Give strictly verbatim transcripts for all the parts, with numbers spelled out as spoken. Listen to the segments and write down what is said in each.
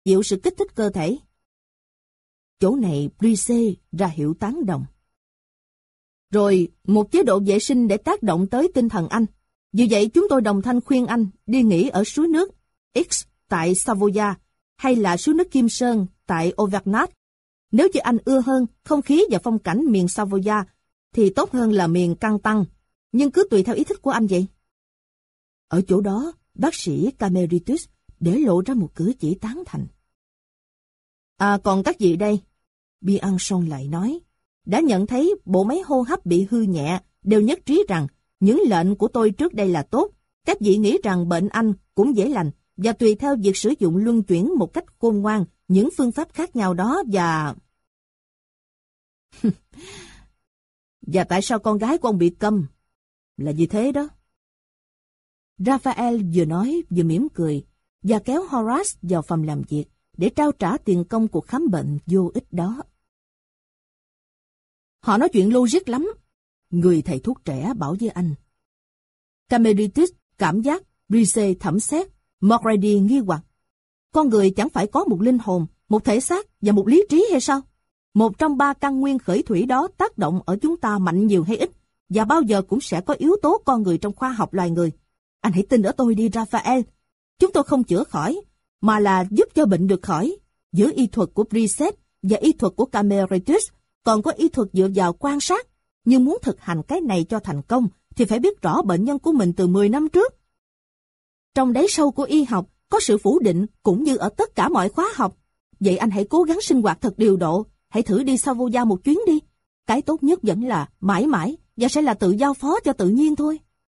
dịu sự kích thích cơ thể. Chỗ này Brice ra hiệu tán đồng. Rồi một chế độ vệ sinh để tác động tới tinh thần anh. Vì vậy chúng tôi đồng thanh khuyên anh đi nghỉ ở suối nước X tại Savoia hay là suối nước Kim Sơn tại Auvergnat. Nếu như anh ưa hơn không khí và phong cảnh miền Savoia thì tốt hơn là miền Canton, nhưng cứ tùy theo ý thích của anh vậy. Ở chỗ đó, bác sĩ Cameritus để lộ ra một cử chỉ tán thành. À còn các vị đây, Bianchon lại nói, đã nhận thấy bộ máy hô hấp bị hư nhẹ, đều nhất trí rằng những lệnh của tôi trước đây là tốt. Các vị nghĩ rằng bệnh anh cũng dễ lành, và tùy theo việc sử dụng luân chuyển một cách khôn ngoan những phương pháp khác nhau đó và... Và tại sao con gái của ông bị câm? Là vì thế đó. Raphael vừa nói vừa mỉm cười và kéo Horace vào phòng làm việc để trao trả tiền công cuộc khám bệnh vô ích đó. Họ nói chuyện logic lắm, người thầy thuốc trẻ bảo với anh. Cameritus cảm giác, Brice thẩm xét, Macready nghi hoặc. Con người chẳng phải có một linh hồn, một thể xác và một lý trí hay sao? Một trong ba căn nguyên khởi thủy đó tác động ở chúng ta mạnh nhiều hay ít, và bao giờ cũng sẽ có yếu tố con người trong khoa học loài người. Anh hãy tin ở tôi đi, Raphael. Chúng tôi không chữa khỏi, mà là giúp cho bệnh được khỏi. Giữa y thuật của Brice và y thuật của Cameritus còn có y thuật dựa vào quan sát. Nhưng muốn thực hành cái này cho thành công thì phải biết rõ bệnh nhân của mình từ mười năm trước. Trong đáy sâu của y học có sự phủ định cũng như ở tất cả mọi khóa học. Vậy anh hãy cố gắng sinh hoạt thật điều độ. Hãy thử đi Savoia một chuyến đi. Cái tốt nhất vẫn là mãi mãi và sẽ là tự giao phó cho tự nhiên thôi.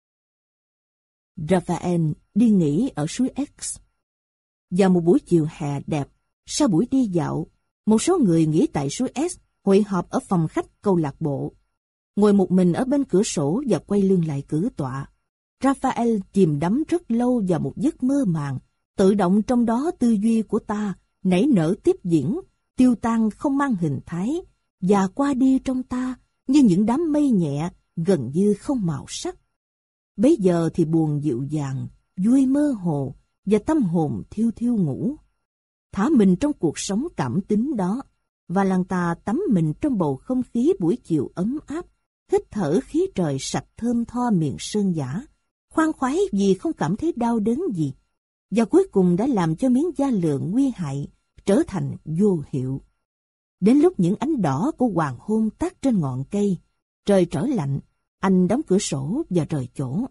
Raphael đi nghỉ ở suối X. Vào một buổi chiều hè đẹp, sau buổi đi dạo, một số người nghỉ tại suối S hội họp ở phòng khách câu lạc bộ. Ngồi một mình ở bên cửa sổ và quay lưng lại cử tọa, Raphael chìm đắm rất lâu vào một giấc mơ màng, tự động trong đó tư duy của ta nảy nở tiếp diễn, tiêu tan không mang hình thái, và qua đi trong ta như những đám mây nhẹ, gần như không màu sắc. Bấy giờ thì buồn dịu dàng, vui mơ hồ, và tâm hồn thiêu thiêu ngủ. Thả mình trong cuộc sống cảm tính đó, và làng ta tắm mình trong bầu không khí buổi chiều ấm áp, hít thở khí trời sạch thơm tho miền sơn dã, khoan khoái vì không cảm thấy đau đớn gì, và cuối cùng đã làm cho miếng da lượng nguy hại trở thành vô hiệu. Đến lúc những ánh đỏ của hoàng hôn tắt trên ngọn cây, trời trở lạnh, anh đóng cửa sổ và rời chỗ.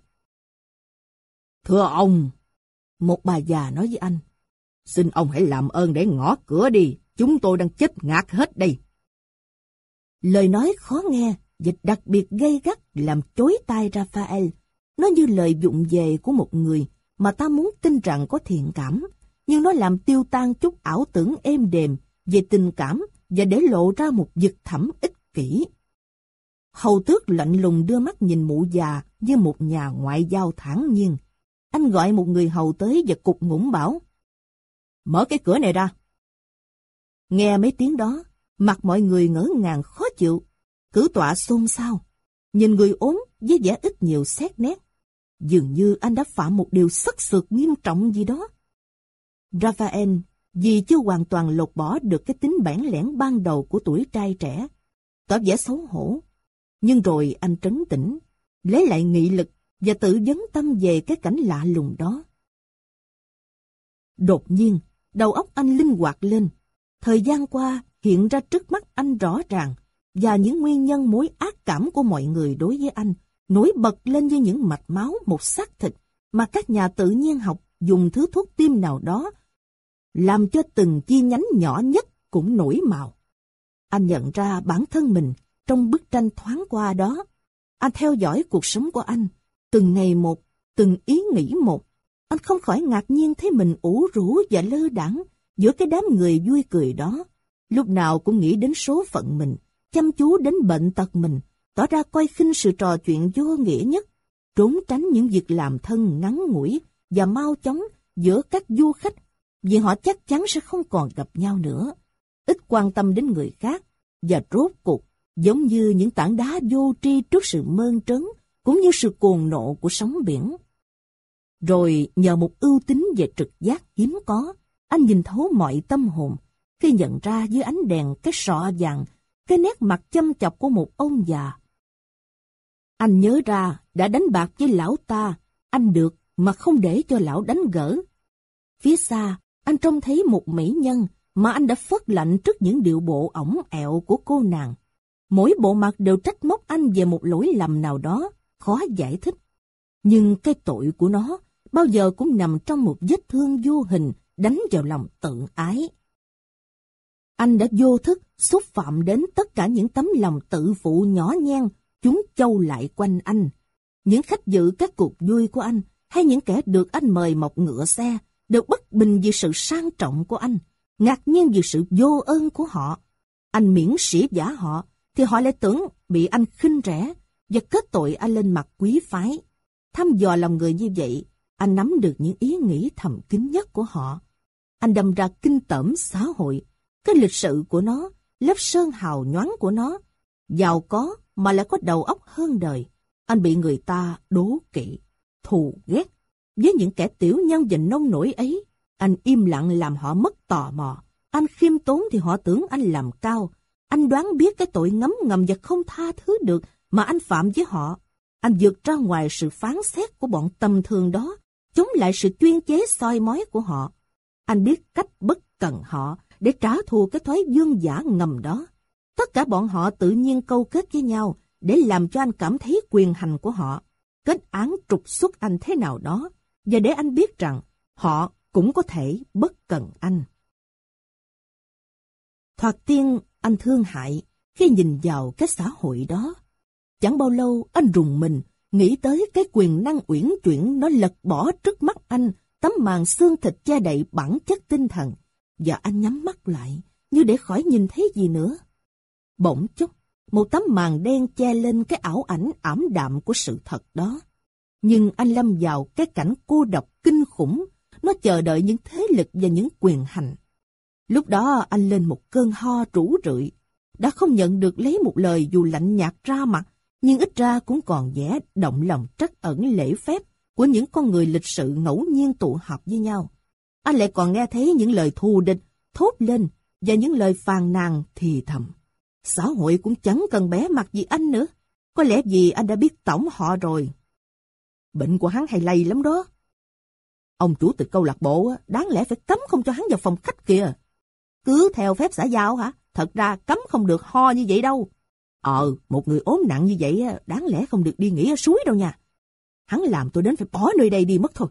Thưa ông, một bà già nói với anh, xin ông hãy làm ơn để ngõ cửa đi, chúng tôi đang chết ngạt hết đây. Lời nói khó nghe và đặc biệt gay gắt làm chối tai Raphael. Nó như lời vụng về của một người mà ta muốn tin rằng có thiện cảm, nhưng nó làm tiêu tan chút ảo tưởng êm đềm về tình cảm và để lộ ra một vực thẳm ích kỷ. Hầu tước lạnh lùng đưa mắt nhìn mụ già như một nhà ngoại giao thản nhiên. Anh gọi một người hầu tới và cục ngủng bảo, mở cái cửa này ra. Nghe mấy tiếng đó, mặt mọi người ngỡ ngàng khó chịu, cử tọa xôn xao, nhìn người ốm với vẻ ít nhiều xét nét. Dường như anh đã phạm một điều xất xược nghiêm trọng gì đó. Raphael vì chưa hoàn toàn lột bỏ được cái tính bản lẻn ban đầu của tuổi trai trẻ, tỏ vẻ xấu hổ. Nhưng rồi anh trấn tĩnh, lấy lại nghị lực và tự vấn tâm về cái cảnh lạ lùng đó. Đột nhiên, đầu óc anh linh hoạt lên. Thời gian qua hiện ra trước mắt anh rõ ràng, và những nguyên nhân mối ác cảm của mọi người đối với anh nổi bật lên như những mạch máu một xác thịt mà các nhà tự nhiên học dùng thứ thuốc tiêm nào đó làm cho từng chi nhánh nhỏ nhất cũng nổi màu. Anh nhận ra bản thân mình trong bức tranh thoáng qua đó. Anh theo dõi cuộc sống của anh, từng ngày một, từng ý nghĩ một. Anh không khỏi ngạc nhiên thấy mình ủ rũ và lơ đãng giữa cái đám người vui cười đó. Lúc nào cũng nghĩ đến số phận mình, chăm chú đến bệnh tật mình, tỏ ra coi khinh sự trò chuyện vô nghĩa nhất, trốn tránh những việc làm thân ngắn ngủi và mau chóng giữa các du khách, vì họ chắc chắn sẽ không còn gặp nhau nữa. Ít quan tâm đến người khác, và rốt cuộc, giống như những tảng đá vô tri trước sự mơn trớn, cũng như sự cuồng nộ của sóng biển. Rồi nhờ một ưu tính về trực giác hiếm có, Anh nhìn thấu mọi tâm hồn, khi nhận ra dưới ánh đèn cái sọ vàng, cái nét mặt chăm chọc của một ông già. Anh nhớ ra đã đánh bạc với lão ta, anh được mà không để cho lão đánh gỡ. Phía xa, anh trông thấy một mỹ nhân mà anh đã phớt lạnh trước những điệu bộ ỏng ẹo của cô nàng. Mỗi bộ mặt đều trách móc anh về một lỗi lầm nào đó, khó giải thích. Nhưng cái tội của nó bao giờ cũng nằm trong một vết thương vô hình đánh vào lòng tự ái. Anh đã vô thức xúc phạm đến tất cả những tấm lòng tự phụ nhỏ nhen, chúng châu lại quanh anh. Những khách dự các cuộc vui của anh, hay những kẻ được anh mời mọc ngựa xe, đều bất bình vì sự sang trọng của anh, ngạc nhiên vì sự vô ơn của họ. Anh miễn sĩ giả họ, thì họ lại tưởng bị anh khinh rẻ, và kết tội anh lên mặt quý phái. Thăm dò lòng người như vậy, anh nắm được những ý nghĩ thầm kín nhất của họ. Anh đâm ra kinh tởm xã hội, cái lịch sự của nó, lớp sơn hào nhoáng của nó, giàu có mà lại có đầu óc hơn đời. Anh bị người ta đố kỵ, thù ghét. Với những kẻ tiểu nhân và nông nổi ấy, anh im lặng làm họ mất tò mò. Anh khiêm tốn thì họ tưởng anh làm cao. Anh đoán biết cái tội ngấm ngầm và không tha thứ được mà anh phạm với họ. Anh vượt ra ngoài sự phán xét của bọn tầm thường đó, chống lại sự chuyên chế soi mói của họ. Anh biết cách bất cần họ để trả thù cái thói dương dã ngầm đó. Tất cả bọn họ tự nhiên câu kết với nhau để làm cho anh cảm thấy quyền hành của họ, kết án trục xuất anh thế nào đó, và để anh biết rằng họ cũng có thể bất cần anh. Thoạt tiên anh thương hại khi nhìn vào cái xã hội đó. Chẳng bao lâu anh rùng mình, nghĩ tới cái quyền năng uyển chuyển nó lật bỏ trước mắt anh tấm màn xương thịt che đậy bản chất tinh thần, và anh nhắm mắt lại như để khỏi nhìn thấy gì nữa. Bỗng chốc, một tấm màn đen che lên cái ảo ảnh ảm đạm của sự thật đó. Nhưng anh lâm vào cái cảnh cô độc kinh khủng, nó chờ đợi những thế lực và những quyền hành. Lúc đó anh lên một cơn ho rũ rượi, đã không nhận được lấy một lời dù lạnh nhạt ra mặt, nhưng ít ra cũng còn vẻ động lòng trắc ẩn lễ phép của những con người lịch sự ngẫu nhiên tụ họp với nhau. Anh lại còn nghe thấy những lời thù địch thốt lên và những lời phàn nàn thì thầm. Xã hội cũng chẳng cần bé mặt gì anh nữa, có lẽ vì anh đã biết tổng họ rồi. Bệnh của hắn hay lây lắm đó. Ông chủ tịch câu lạc bộ đáng lẽ phải cấm không cho hắn vào phòng khách kìa. Cứ theo phép xã giao hả? Thật ra cấm không được ho như vậy đâu. Ờ, một người ốm nặng như vậy đáng lẽ không được đi nghỉ ở suối đâu nha. Hắn làm tôi đến phải bỏ nơi đây đi mất thôi.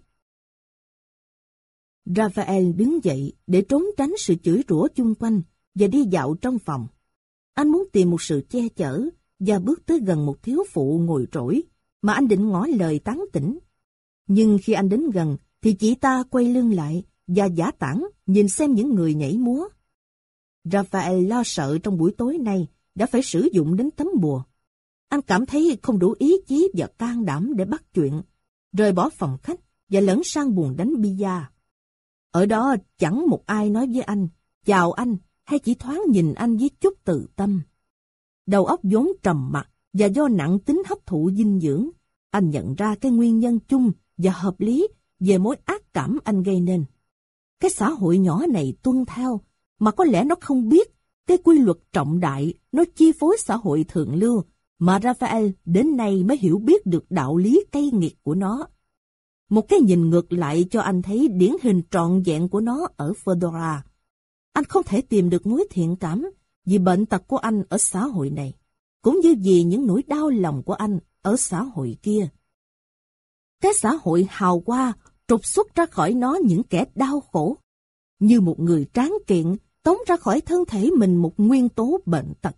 Raphael đứng dậy để trốn tránh sự chửi rủa chung quanh và đi dạo trong phòng. Anh muốn tìm một sự che chở và bước tới gần một thiếu phụ ngồi trỗi mà anh định ngỏ lời tán tỉnh. Nhưng khi anh đến gần thì chị ta quay lưng lại và giả tảng nhìn xem những người nhảy múa. Raphael lo sợ trong buổi tối nay đã phải sử dụng đến tấm bùa. Anh cảm thấy không đủ ý chí và can đảm để bắt chuyện, rời bỏ phòng khách và lẫn sang buồng đánh bia. Ở đó chẳng một ai nói với anh, chào anh, hay chỉ thoáng nhìn anh với chút từ tâm. Đầu óc vốn trầm mặc và do nặng tính hấp thụ dinh dưỡng, anh nhận ra cái nguyên nhân chung và hợp lý về mối ác cảm anh gây nên. Cái xã hội nhỏ này tuân theo, mà có lẽ nó không biết cái quy luật trọng đại nó chi phối xã hội thượng lưu mà Raphael đến nay mới hiểu biết được đạo lý cay nghiệt của nó. Một cái nhìn ngược lại cho anh thấy điển hình trọn vẹn của nó ở Fedora. Anh không thể tìm được mối thiện cảm vì bệnh tật của anh ở xã hội này, cũng như vì những nỗi đau lòng của anh ở xã hội kia. Cái xã hội hào hoa trục xuất ra khỏi nó những kẻ đau khổ, như một người tráng kiện tống ra khỏi thân thể mình một nguyên tố bệnh tật.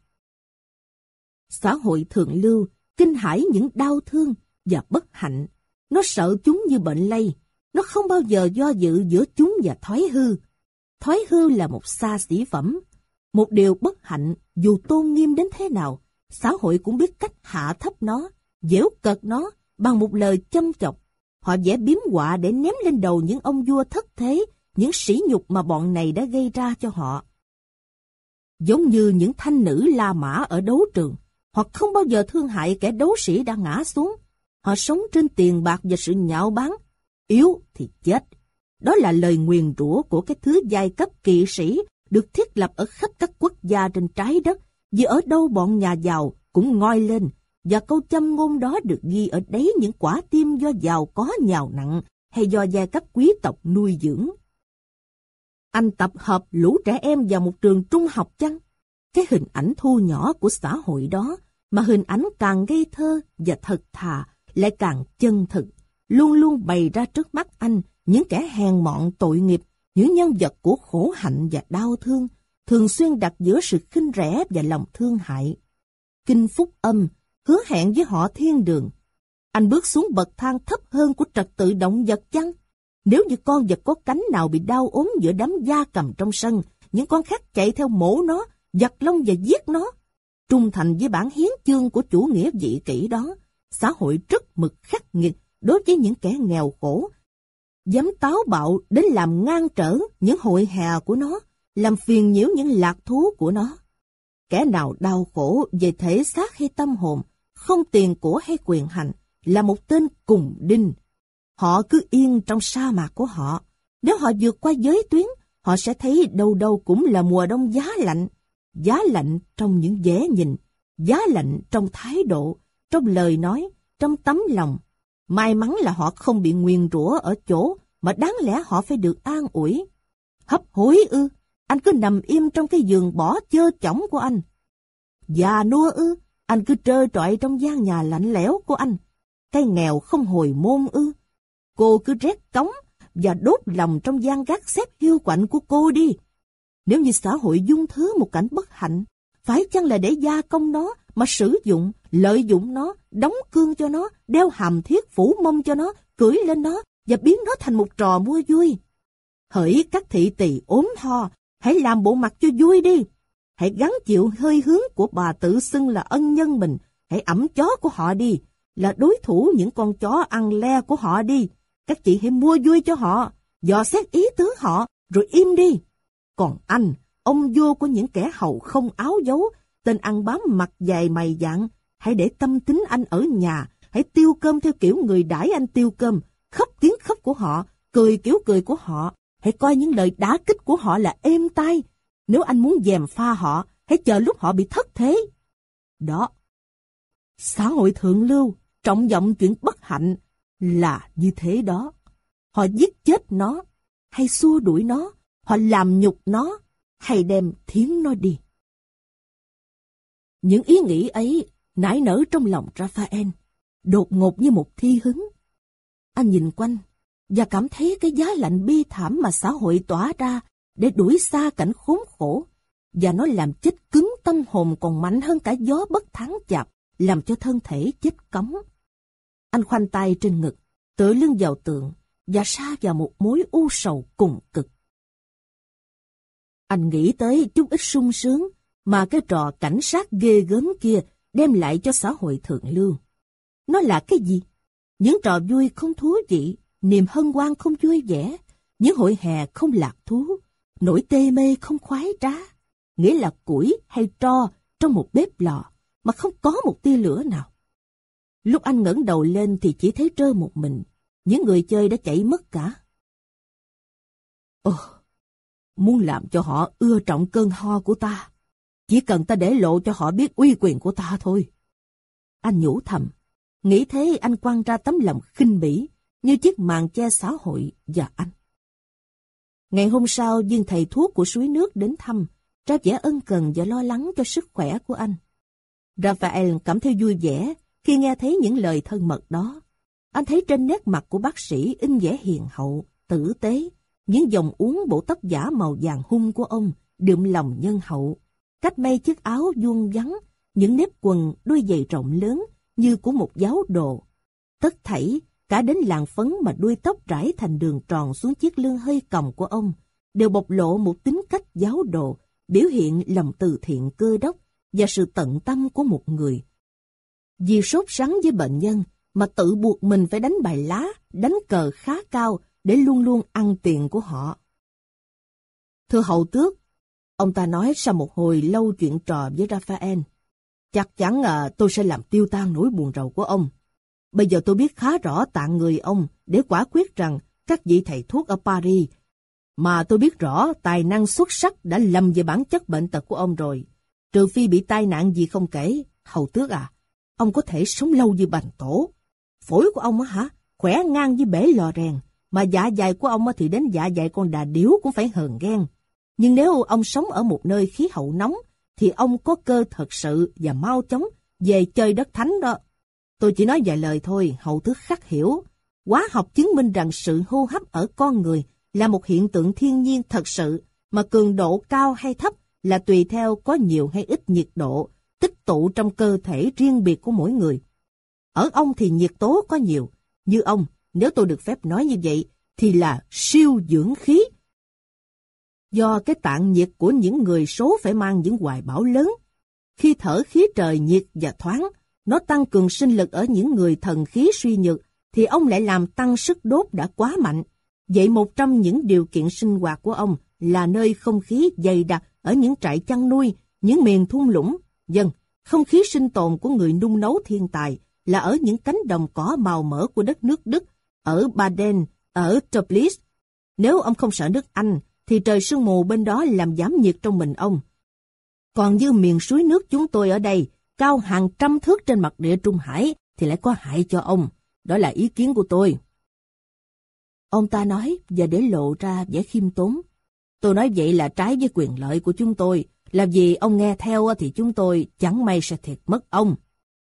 Xã hội thượng lưu kinh hãi những đau thương và bất hạnh. Nó sợ chúng như bệnh lây. Nó không bao giờ do dự giữa chúng và thói hư. Thói hư là một xa xỉ phẩm, một điều bất hạnh dù tôn nghiêm đến thế nào. Xã hội cũng biết cách hạ thấp nó, giễu cợt nó bằng một lời châm chọc. Họ vẽ biếm họa để ném lên đầu những ông vua thất thế những sỉ nhục mà bọn này đã gây ra cho họ. Giống như những thanh nữ La Mã ở đấu trường, họ không bao giờ thương hại kẻ đấu sĩ đã ngã xuống. Họ sống trên tiền bạc và sự nhạo báng. Yếu thì chết, Đó là lời nguyền rủa của cái thứ giai cấp kỵ sĩ được thiết lập ở khắp các quốc gia trên trái đất, vì ở đâu bọn nhà giàu cũng ngoi lên, và câu châm ngôn đó được ghi ở đấy những quả tim do giàu có nhào nặng hay do giai cấp quý tộc nuôi dưỡng. Anh tập hợp lũ trẻ em vào một trường trung học chăng? Cái hình ảnh thu nhỏ của xã hội đó, mà hình ảnh càng ngây thơ và thật thà, lại càng chân thực, luôn luôn bày ra trước mắt anh những kẻ hèn mọn tội nghiệp, những nhân vật của khổ hạnh và đau thương, thường xuyên đặt giữa sự khinh rẻ và lòng thương hại. Kinh Phúc Âm hứa hẹn với họ thiên đường. Anh bước xuống bậc thang thấp hơn của trật tự động vật chăng? Nếu như con vật có cánh nào bị đau ốm giữa đám gia cầm trong sân, những con khác chạy theo mổ nó, giật lông và giết nó. Trung thành với bản hiến chương của chủ nghĩa vị kỷ đó, xã hội rất mực khắc nghiệt đối với những kẻ nghèo khổ, dám táo bạo đến làm ngang trở những hội hè của nó, làm phiền nhiễu những lạc thú của nó. Kẻ nào đau khổ về thể xác hay tâm hồn, không tiền của hay quyền hành, là một tên cùng đinh. Họ cứ yên trong sa mạc của họ. Nếu họ vượt qua giới tuyến, họ sẽ thấy đâu đâu cũng là mùa đông giá lạnh. Giá lạnh trong những vẻ nhìn, giá lạnh trong thái độ, trong lời nói, trong tấm lòng. May mắn là họ không bị nguyền rủa ở chỗ mà đáng lẽ họ phải được an ủi. Hấp hối ư? Anh cứ nằm im trong cái giường bỏ chơ chỏng của anh. Già nua ư? Anh cứ trơ trọi trong gian nhà lạnh lẽo của anh. Cái nghèo không hồi môn ư? Cô cứ rét cống và đốt lòng trong gian gác xếp hiu quạnh của cô đi. Nếu như xã hội dung thứ một cảnh bất hạnh, phải chăng là để gia công nó mà sử dụng, lợi dụng nó, đóng cương cho nó, đeo hàm thiết phủ mông cho nó, cưỡi lên nó và biến nó thành một trò mua vui? Hỡi các thị tỳ ốm ho, hãy làm bộ mặt cho vui đi. Hãy gắng chịu hơi hướng của bà tự xưng là ân nhân mình. Hãy ẵm chó của họ đi, là đối thủ những con chó ăn le của họ đi. Các chị hãy mua vui cho họ, dò xét ý tứ họ, rồi im đi. Còn anh, ông vua của những kẻ hầu không áo dấu, tên ăn bám mặt dài mày dạn, hãy để tâm tính anh ở nhà, hãy tiêu cơm theo kiểu người đãi anh tiêu cơm, khóc tiếng khóc của họ, cười kiểu cười của họ, hãy coi những lời đả kích của họ là êm tai. Nếu anh muốn gièm pha họ, hãy chờ lúc họ bị thất thế. Đó, xã hội thượng lưu, trọng vọng chuyện bất hạnh là như thế đó. Họ giết chết nó, hay xua đuổi nó, họ làm nhục nó, hay đem thiến nó đi. Những ý nghĩ ấy nảy nở trong lòng Raphael, đột ngột như một thi hứng. Anh nhìn quanh và cảm thấy cái giá lạnh bi thảm mà xã hội tỏa ra để đuổi xa cảnh khốn khổ, và nó làm chết cứng tâm hồn còn mạnh hơn cả gió bất thắng chạp, làm cho thân thể chết cống. Anh khoanh tay trên ngực, tựa lưng vào tường và sa vào một mối u sầu cùng cực. Anh nghĩ tới chút ít sung sướng mà cái trò cảnh sát ghê gớm kia đem lại cho xã hội thượng lưu. Nó là cái gì? Những trò vui không thú vị, niềm hân hoan không vui vẻ, những hội hè không lạc thú, nỗi tê mê không khoái trá, nghĩa là củi hay tro trong một bếp lò mà không có một tia lửa nào. Lúc anh ngẩng đầu lên thì chỉ thấy trơ một mình, những người chơi đã chạy mất cả. Ồ, muốn làm cho họ ưa trọng cơn ho của ta, chỉ cần ta để lộ cho họ biết uy quyền của ta thôi. Anh nhủ thầm, nghĩ thế anh quăng ra tấm lòng khinh bỉ như chiếc màn che xã hội và anh. Ngày hôm sau, viên thầy thuốc của suối nước đến thăm, ra vẻ ân cần và lo lắng cho sức khỏe của anh. Raphael cảm thấy vui vẻ khi nghe thấy những lời thân mật đó. Anh thấy trên nét mặt của bác sĩ in vẻ hiền hậu, tử tế, những dòng uốn bộ tóc giả màu vàng hung của ông đượm lòng nhân hậu, cách may chiếc áo vuông vắn, những nếp quần, đôi giày rộng lớn như của một giáo đồ. Tất thảy, cả đến làn phấn mà đuôi tóc rải thành đường tròn xuống chiếc lưng hơi còng của ông, đều bộc lộ một tính cách giáo đồ, biểu hiện lòng từ thiện cơ đốc và sự tận tâm của một người. Vì sốt sắng với bệnh nhân mà tự buộc mình phải đánh bài lá, đánh cờ khá cao để luôn luôn ăn tiền của họ. Thưa hậu tước, ông ta nói sau một hồi lâu chuyện trò với Raphael, chắc chắn à, tôi sẽ làm tiêu tan nỗi buồn rầu của ông. Bây giờ tôi biết khá rõ tạng người ông để quả quyết rằng các vị thầy thuốc ở Paris, mà tôi biết rõ tài năng xuất sắc đã lầm về bản chất bệnh tật của ông rồi. Trừ phi bị tai nạn gì không kể, hầu tước à, ông có thể sống lâu như bành tổ. Phổi của ông á hả, khỏe ngang với bể lò rèn, mà dạ dày của ông thì đến dạ dày con đà điểu cũng phải hờn ghen. Nhưng nếu ông sống ở một nơi khí hậu nóng, thì ông có cơ thật sự và mau chóng về chơi đất thánh đó. Tôi chỉ nói vài lời thôi, hầu tước khắc hiểu. Hóa học chứng minh rằng sự hô hấp ở con người là một hiện tượng thiên nhiên thật sự, mà cường độ cao hay thấp là tùy theo có nhiều hay ít nhiệt độ tích tụ trong cơ thể riêng biệt của mỗi người. Ở ông thì nhiệt tố có nhiều, như ông, nếu tôi được phép nói như vậy, thì là siêu dưỡng khí. Do cái tạng nhiệt của những người số phải mang những hoài bão lớn. Khi thở khí trời nhiệt và thoáng, nó tăng cường sinh lực ở những người thần khí suy nhược, thì ông lại làm tăng sức đốt đã quá mạnh. Vậy một trong những điều kiện sinh hoạt của ông là nơi không khí dày đặc ở những trại chăn nuôi, những miền thung lũng. Dân, không khí sinh tồn của người nung nấu thiên tài là ở những cánh đồng cỏ màu mỡ của đất nước Đức, ở Baden, ở Toplitz. Nếu ông không sợ nước Anh, thì trời sương mù bên đó làm giảm nhiệt trong mình ông. Còn như miền suối nước chúng tôi ở đây, cao hàng trăm thước trên mặt địa Trung Hải, thì lại có hại cho ông. Đó là ý kiến của tôi. Ông ta nói và để lộ ra vẻ khiêm tốn. Tôi nói vậy là trái với quyền lợi của chúng tôi. Làm gì ông nghe theo thì chúng tôi chẳng may sẽ thiệt mất ông.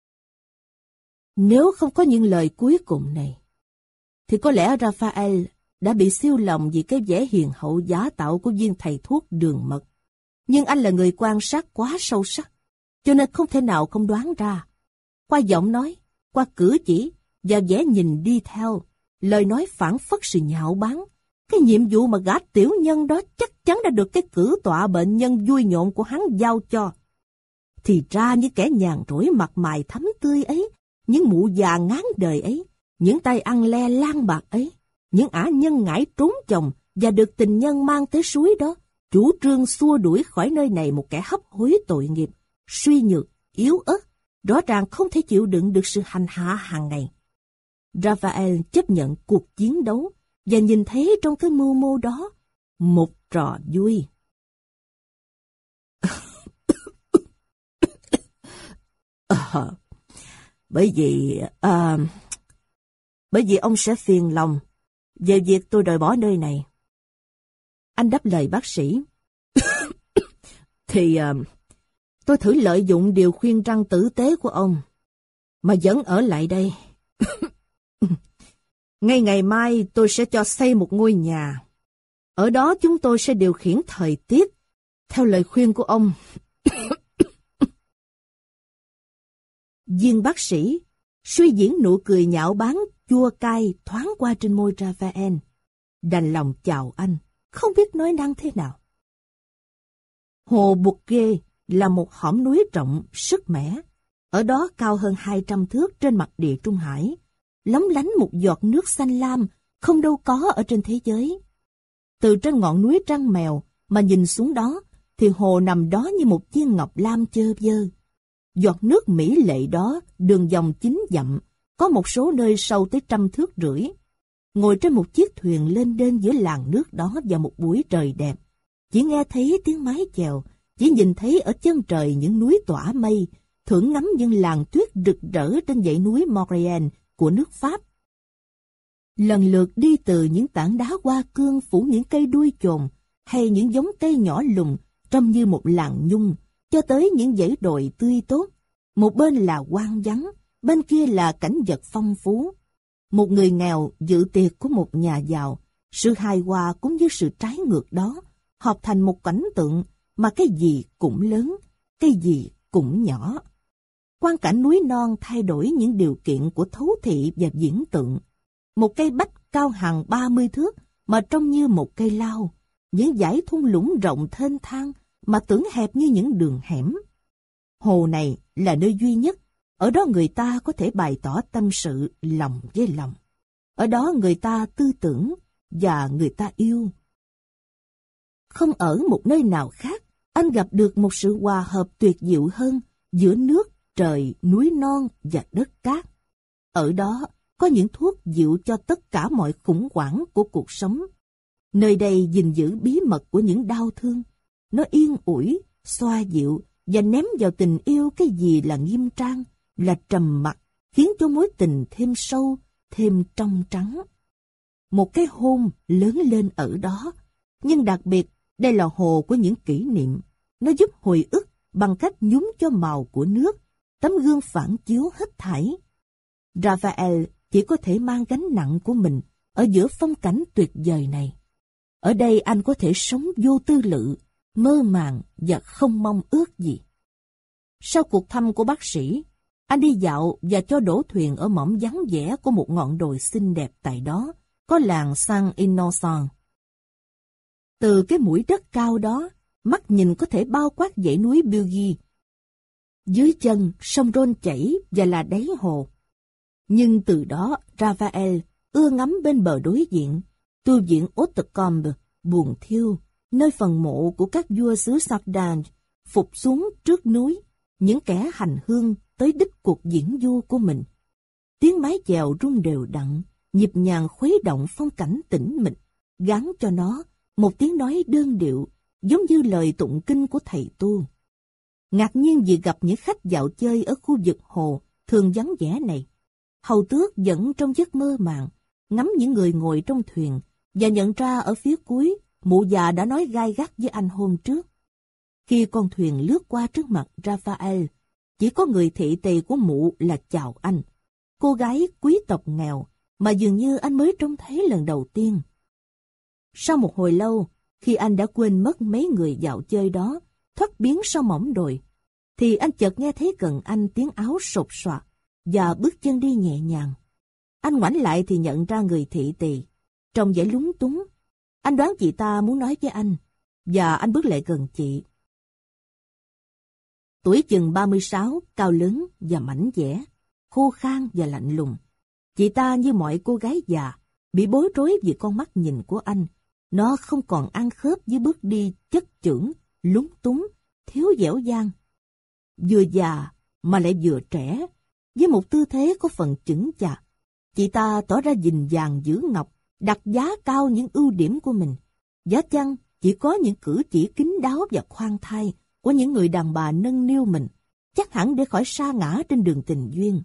Nếu không có những lời cuối cùng này, thì có lẽ Raphael đã bị siêu lòng vì cái vẻ hiền hậu giả tạo của viên thầy thuốc đường mật. Nhưng anh là người quan sát quá sâu sắc, cho nên không thể nào không đoán ra. Qua giọng nói, qua cử chỉ và vẻ nhìn đi theo, lời nói phảng phất sự nhạo báng, cái nhiệm vụ mà gã tiểu nhân đó chắc chắn đã được cái cử tọa bệnh nhân vui nhộn của hắn giao cho. Thì ra những kẻ nhàn rỗi mặt mày thắm tươi ấy, những mụ già ngán đời ấy, những tay ăn le lang bạc ấy, những ả nhân ngãi trốn chồng và được tình nhân mang tới suối đó, chủ trương xua đuổi khỏi nơi này một kẻ hấp hối tội nghiệp, suy nhược, yếu ớt, rõ ràng không thể chịu đựng được sự hành hạ hàng ngày. Raphael chấp nhận cuộc chiến đấu và nhìn thấy trong cái mưu mô đó một trò vui. à, bởi vì à, bởi vì ông sẽ phiền lòng về việc tôi rời bỏ nơi này. Anh đáp lời bác sĩ. Thì à, tôi thử lợi dụng điều khuyên răng tử tế của ông mà vẫn ở lại đây. Ngay ngày mai tôi sẽ cho xây một ngôi nhà. Ở đó chúng tôi sẽ điều khiển thời tiết theo lời khuyên của ông. Viên bác sĩ suy diễn nụ cười nhạo báng chua cay thoáng qua trên môi Raphael. Đành lòng chào anh, không biết nói năng thế nào. Hồ Bourget là một hõm núi rộng, sức mẻ. Ở đó cao hơn hai trăm thước trên mặt địa Trung Hải, lóng lánh một giọt nước xanh lam không đâu có ở trên thế giới. Từ trên ngọn núi Trăng Mèo mà nhìn xuống đó, thì hồ nằm đó như một viên ngọc lam chơ vơ. Giọt nước mỹ lệ đó đường vòng chín dặm, có một số nơi sâu tới trăm thước rưỡi. Ngồi trên một chiếc thuyền lênh đênh giữa làn nước đó vào một buổi trời đẹp, chỉ nghe thấy tiếng mái chèo, chỉ nhìn thấy ở chân trời những núi tỏa mây, thưởng ngắm những làn tuyết rực rỡ trên dãy núi Maurienne của nước Pháp. Lần lượt đi từ những tảng đá hoa cương phủ những cây đuôi chồn hay những giống cây nhỏ lùn trông như một làng nhung, cho tới những dãy đồi tươi tốt. Một bên là hoang vắng, bên kia là cảnh vật phong phú. Một người nghèo dự tiệc của một nhà giàu, sự hài hòa cũng như sự trái ngược đó hợp thành một cảnh tượng mà cái gì cũng lớn, cái gì cũng nhỏ. Quang cảnh núi non thay đổi những điều kiện của thấu thị và diễn tượng. Một cây bách cao hàng ba mươi thước mà trông như một cây lao, những dải thung lũng rộng thênh thang mà tưởng hẹp như những đường hẻm. Hồ này là nơi duy nhất, ở đó người ta có thể bày tỏ tâm sự lòng với lòng. Ở đó người ta tư tưởng và người ta yêu. Không ở một nơi nào khác, anh gặp được một sự hòa hợp tuyệt diệu hơn giữa nước, trời, núi non và đất cát. Ở đó, có những thuốc dịu cho tất cả mọi khủng hoảng của cuộc sống. Nơi đây gìn giữ bí mật của những đau thương. Nó yên ủi, xoa dịu và ném vào tình yêu cái gì là nghiêm trang, là trầm mặc, khiến cho mối tình thêm sâu, thêm trong trắng. Một cái hôn lớn lên ở đó, nhưng đặc biệt đây là hồ của những kỷ niệm. Nó giúp hồi ức bằng cách nhúng cho màu của nước, tấm gương phản chiếu hết thảy. Raphael chỉ có thể mang gánh nặng của mình ở giữa phong cảnh tuyệt vời này. Ở đây anh có thể sống vô tư lự, mơ màng và không mong ước gì. Sau cuộc thăm của bác sĩ, anh đi dạo và cho đổ thuyền ở mỏm vắng vẻ của một ngọn đồi xinh đẹp tại đó, có làng Saint Innocent. Từ cái mũi đất cao đó, mắt nhìn có thể bao quát dãy núi Bugey. Dưới chân, sông Rhône chảy và là đáy hồ. Nhưng từ đó, Raphael ưa ngắm bên bờ đối diện, tu viện Hautecombe, buồn thiêu, nơi phần mộ của các vua xứ Sardan phục xuống trước núi, những kẻ hành hương tới đích cuộc diễn du của mình. Tiếng mái chèo rung đều đặn, nhịp nhàng khuấy động phong cảnh tĩnh mịch, gắn cho nó một tiếng nói đơn điệu, giống như lời tụng kinh của thầy tu. Ngạc nhiên vì gặp những khách dạo chơi ở khu vực hồ thường vắng vẻ này, Hầu Tước vẫn trong giấc mơ màng, ngắm những người ngồi trong thuyền, và nhận ra ở phía cuối, mụ già đã nói gai gắt với anh hôm trước. Khi con thuyền lướt qua trước mặt Raphael, chỉ có người thị tỳ của mụ là chào anh, cô gái quý tộc nghèo mà dường như anh mới trông thấy lần đầu tiên. Sau một hồi lâu, khi anh đã quên mất mấy người dạo chơi đó, thoát biến sau mỏm đồi, thì anh chợt nghe thấy gần anh tiếng áo sột soạt và bước chân đi nhẹ nhàng. Anh ngoảnh lại thì nhận ra người thị tỳ, trông vẻ lúng túng. Anh đoán chị ta muốn nói với anh, và anh bước lại gần chị. Tuổi chừng ba mươi sáu, cao lớn và mảnh dẻ, khô khan và lạnh lùng. Chị ta như mọi cô gái già, bị bối rối vì con mắt nhìn của anh. Nó không còn ăn khớp với bước đi chất chưởng, lúng túng, thiếu dẻo dang. Vừa già mà lại vừa trẻ, với một tư thế có phần chững chạc. Chị ta tỏ ra dình dàng giữ ngọc, đặt giá cao những ưu điểm của mình. Giá chăng chỉ có những cử chỉ kín đáo và khoan thai của những người đàn bà nâng niu mình, chắc hẳn để khỏi sa ngã trên đường tình duyên.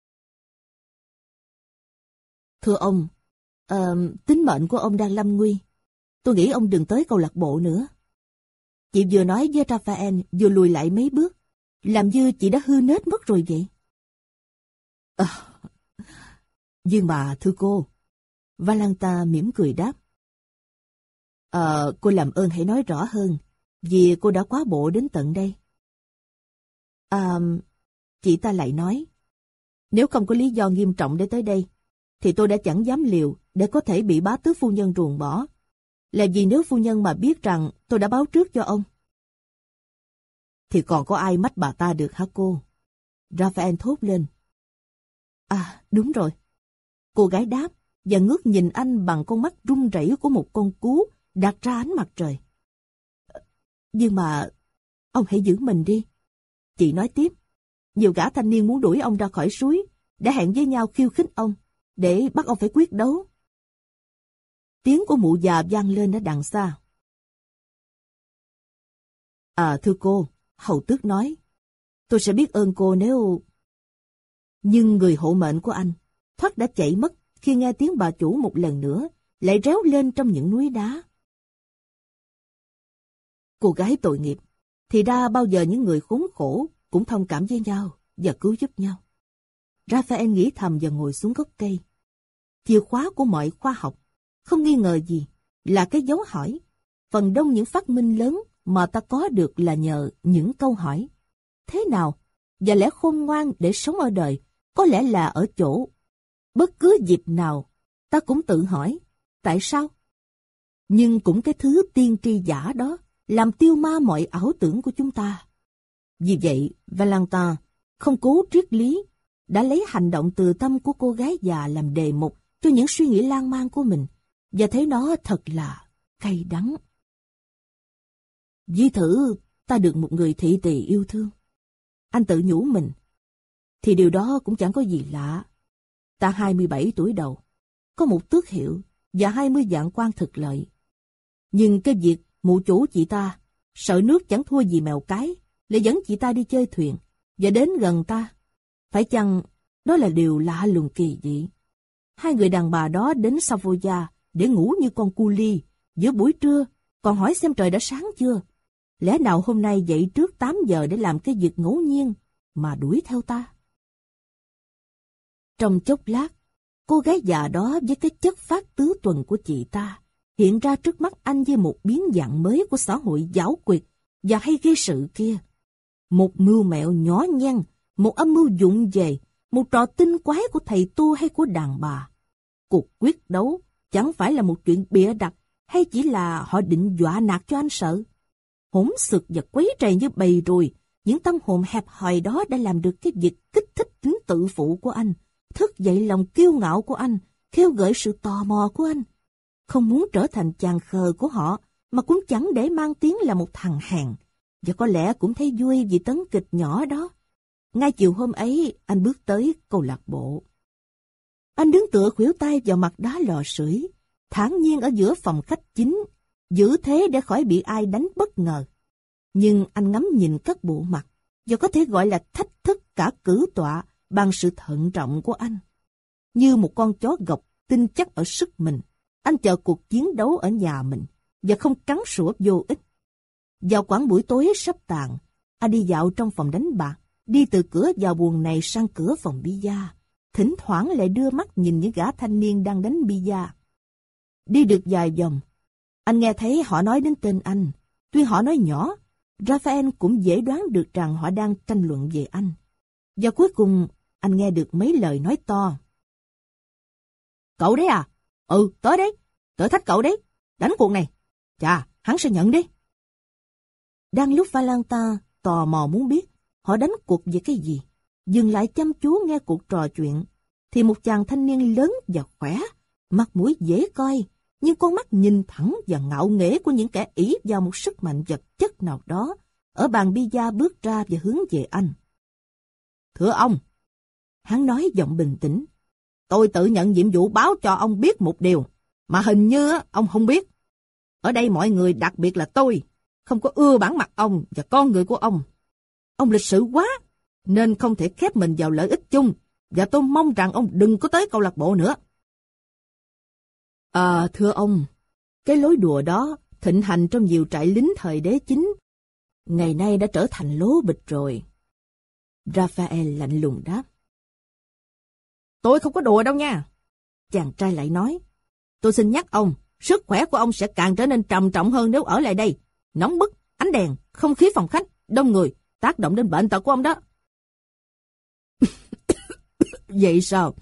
Thưa ông, uh, tính mệnh của ông đang lâm nguy. Tôi nghĩ ông đừng tới câu lạc bộ nữa. Chị vừa nói với Raphael, vừa lùi lại mấy bước, làm như chị đã hư nết mất rồi vậy. À, nhưng mà thưa cô, Valenta mỉm cười đáp. À, cô làm ơn hãy nói rõ hơn, vì cô đã quá bộ đến tận đây. À, chị ta lại nói, nếu không có lý do nghiêm trọng để tới đây, thì tôi đã chẳng dám liều để có thể bị bá tước phu nhân ruồng bỏ. Là vì nếu phu nhân mà biết rằng tôi đã báo trước cho ông, thì còn có ai mách bà ta được hả cô? Raphael thốt lên. À, đúng rồi. Cô gái đáp và ngước nhìn anh bằng con mắt run rẩy của một con cú đặt ra ánh mặt trời. Nhưng mà ông hãy giữ mình đi. Chị nói tiếp. Nhiều gã thanh niên muốn đuổi ông ra khỏi suối, đã hẹn với nhau khiêu khích ông, để bắt ông phải quyết đấu. Tiếng của mụ già vang lên ở đằng xa. À thưa cô, Hầu Tước nói, tôi sẽ biết ơn cô nếu... Nhưng người hộ mệnh của anh thoát đã chạy mất khi nghe tiếng bà chủ một lần nữa lại réo lên trong những núi đá. Cô gái tội nghiệp, thì ra bao giờ những người khốn khổ cũng thông cảm với nhau và cứu giúp nhau. Raphael nghĩ thầm và ngồi xuống gốc cây. Chìa khóa của mọi khoa học, không nghi ngờ gì, là cái dấu hỏi. Phần đông những phát minh lớn mà ta có được là nhờ những câu hỏi. Thế nào? Và lẽ khôn ngoan để sống ở đời có lẽ là ở chỗ bất cứ dịp nào ta cũng tự hỏi tại sao? Nhưng cũng cái thứ tiên tri giả đó làm tiêu ma mọi ảo tưởng của chúng ta. Vì vậy, Valentin không cố triết lý, đã lấy hành động từ tâm của cô gái già làm đề mục cho những suy nghĩ lan man của mình, và thấy nó thật là cay đắng. Ví thử ta được một người thị tỳ yêu thương, anh tự nhủ mình, thì điều đó cũng chẳng có gì lạ. Ta hai mươi bảy tuổi đầu, có một tước hiệu và hai mươi vạn quan thực lợi. Nhưng cái việc mụ chủ chị ta, sợ nước chẳng thua gì mèo cái, lại dẫn chị ta đi chơi thuyền, và đến gần ta. Phải chăng đó là điều lạ lùng kỳ dị? Hai người đàn bà đó đến Savoia để ngủ như con cu li, giữa buổi trưa, còn hỏi xem trời đã sáng chưa. Lẽ nào hôm nay dậy trước tám giờ để làm cái việc ngẫu nhiên mà đuổi theo ta? Trong chốc lát, cô gái già đó với cái chất phát tứ tuần của chị ta hiện ra trước mắt anh với một biến dạng mới của xã hội giảo quyệt và hay gây sự kia. Một mưu mẹo nhỏ nhăn, một âm mưu vụng về, một trò tinh quái của thầy tu hay của đàn bà. Cuộc quyết đấu chẳng phải là một chuyện bịa đặt, hay chỉ là họ định dọa nạt cho anh sợ. Hỗn xược và quấy rầy như bầy ruồi, những tâm hồn hẹp hòi đó đã làm được cái việc kích thích tính tự phụ của anh, thức dậy lòng kiêu ngạo của anh, khêu gợi sự tò mò của anh. Không muốn trở thành chàng khờ của họ, mà cũng chẳng để mang tiếng là một thằng hèn, và có lẽ cũng thấy vui vì tấn kịch nhỏ đó. Ngay chiều hôm ấy, anh bước tới câu lạc bộ. Anh đứng tựa khuỷu tay vào mặt đá lò sưởi, thản nhiên ở giữa phòng khách chính, giữ thế để khỏi bị ai đánh bất ngờ. Nhưng anh ngắm nhìn các bộ mặt, và có thể gọi là thách thức cả cử tọa bằng sự thận trọng của anh. Như một con chó gộc tin chắc ở sức mình, anh chờ cuộc chiến đấu ở nhà mình, và không cắn sủa vô ích. Vào khoảng buổi tối sắp tàn, anh đi dạo trong phòng đánh bạc, đi từ cửa vào buồng này sang cửa phòng bida, thỉnh thoảng lại đưa mắt nhìn những gã thanh niên đang đánh bida. Đi được vài vòng, anh nghe thấy họ nói đến tên anh. Tuy họ nói nhỏ, Raphael cũng dễ đoán được rằng họ đang tranh luận về anh. Và cuối cùng, anh nghe được mấy lời nói to. Cậu đấy à? Ừ, tới đấy. Tới thách cậu đấy. Đánh cuộc này. Chà, hắn sẽ nhận đi. Đang lúc Valenta tò mò muốn biết họ đánh cuộc về cái gì, dừng lại chăm chú nghe cuộc trò chuyện, thì một chàng thanh niên lớn và khỏe, mặt mũi dễ coi, nhưng con mắt nhìn thẳng và ngạo nghễ của những kẻ ỷ vào một sức mạnh vật chất nào đó, ở bàn bida bước ra và hướng về anh. Thưa ông, hắn nói giọng bình tĩnh, tôi tự nhận nhiệm vụ báo cho ông biết một điều, mà hình như ông không biết. Ở đây mọi người, đặc biệt là tôi, không có ưa bản mặt ông và con người của ông. Ông lịch sự quá, nên không thể khép mình vào lợi ích chung, và tôi mong rằng ông đừng có tới câu lạc bộ nữa. À, thưa ông, cái lối đùa đó thịnh hành trong nhiều trại lính thời đế chính, ngày nay đã trở thành lố bịch rồi. Raphael lạnh lùng đáp. Tôi không có đùa đâu nha. Chàng trai lại nói, tôi xin nhắc ông, sức khỏe của ông sẽ càng trở nên trầm trọng hơn nếu ở lại đây. Nóng bức, ánh đèn, không khí phòng khách, đông người, tác động đến bệnh tật của ông đó. Vậy sao?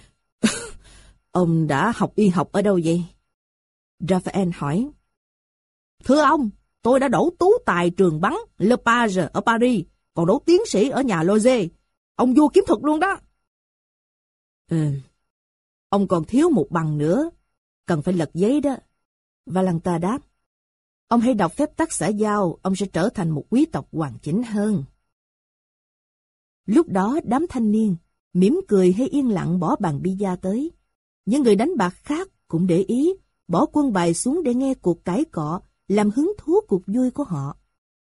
Ông đã học y học ở đâu vậy? Raphael hỏi. Thưa ông, tôi đã đỗ tú tài trường bắn Le Page ở Paris, còn đỗ tiến sĩ ở nhà Loge. Ông vua kiếm thuật luôn đó. Ừ, ông còn thiếu một bằng nữa, cần phải lật giấy đó. Valenta đáp. Ông hãy đọc phép tắc xã giao, ông sẽ trở thành một quý tộc hoàn chỉnh hơn. Lúc đó đám thanh niên, mỉm cười hay yên lặng bỏ bàn bida tới. Những người đánh bạc khác cũng để ý, bỏ quân bài xuống để nghe cuộc cãi cọ, làm hứng thú cuộc vui của họ.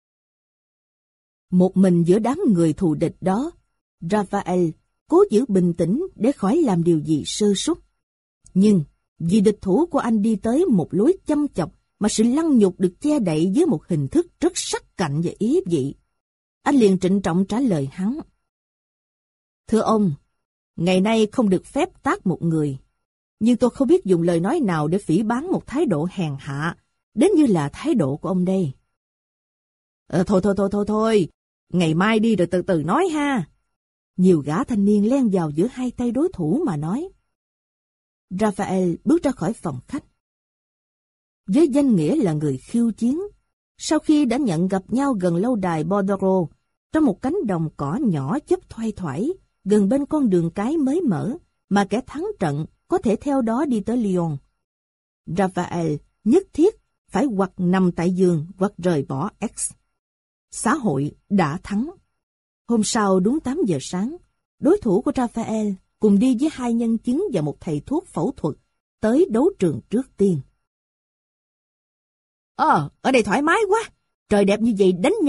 Một mình giữa đám người thù địch đó, Raphael cố giữ bình tĩnh để khỏi làm điều gì sơ suất. Nhưng vì địch thủ của anh đi tới một lối chăm chọc, mà sự lăng nhục được che đậy dưới một hình thức rất sắc cạnh và ý vị, anh liền trịnh trọng trả lời hắn. Thưa ông, ngày nay không được phép tát một người, nhưng tôi không biết dùng lời nói nào để phỉ báng một thái độ hèn hạ, đến như là thái độ của ông đây. Ờ, thôi thôi thôi thôi thôi, ngày mai đi rồi từ từ nói ha. Nhiều gã thanh niên len vào giữa hai tay đối thủ mà nói. Raphael bước ra khỏi phòng khách. Với danh nghĩa là người khiêu chiến, sau khi đã nhận gặp nhau gần lâu đài Bordeaux, trong một cánh đồng cỏ nhỏ chớp thoai thoải, gần bên con đường cái mới mở, mà kẻ thắng trận có thể theo đó đi tới Lyon. Raphael nhất thiết phải hoặc nằm tại giường hoặc rời bỏ X. Xã hội đã thắng. Hôm sau đúng tám giờ sáng, đối thủ của Raphael cùng đi với hai nhân chứng và một thầy thuốc phẫu thuật, tới đấu trường trước tiên. Ờ, ở đây thoải mái quá, trời đẹp như vậy đánh nhau